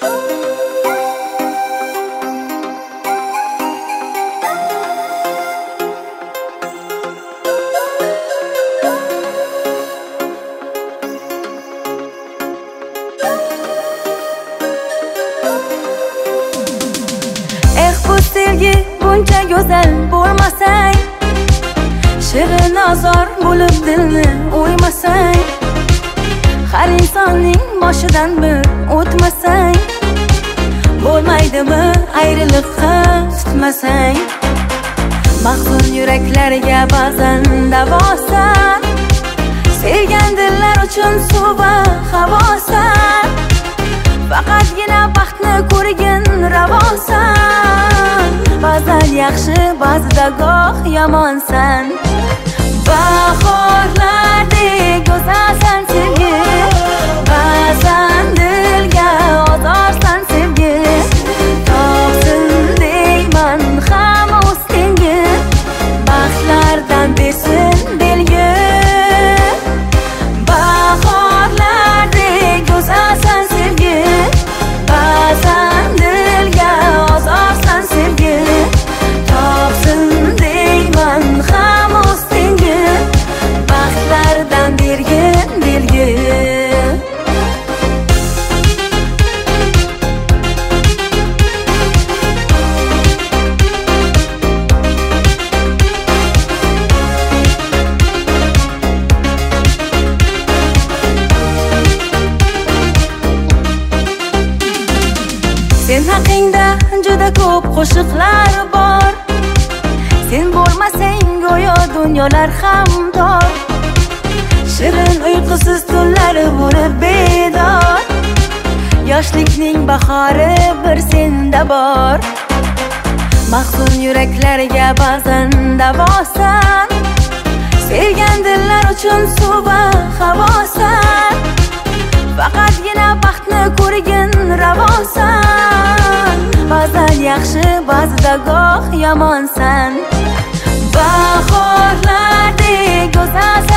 Bu sevgi buncha go'zal bo'lmasang, shirin azor bo'lib dilni o'ymasang, har insonning boshidan bir o'tmasang, bo'lmaydimi ayriliqqa tutmasang, mahzun yuraklarga ba'zan davosan, sevgan dillar uchun suv va havosan, faqatgina baxtni ko'rgin ravosan, ba'zan yaxshi ba'zida goh yomonsan. Bahorlardek go'zalsan sevgi, ba'zan dilga ozorsan sevgi, topsin deyman ham ustingga, baxtlardan bersin belgi. Bahorlardek go'zalsan sevgi, ba'zan dilga ozorsan sevgi, topsin deyman ham ustingga, baxtlardan bergin belgi. Sen haqingda juda ko'p qo'shiqlar bor, sen bo'lmasang go'yo dunyolar ham tor, shirin uyqusiz tunlar bo'lib bedor, yoshlikning bahori bir senda bor, mahzun yuraklarga ba'zan davosan, sevgan dillar uchun suv va havosan, faqatgina baxtni ko'rgin ravosan, ba'zan yaxshi ba'zida goh yomonsan. Bahorlardek go'zalsan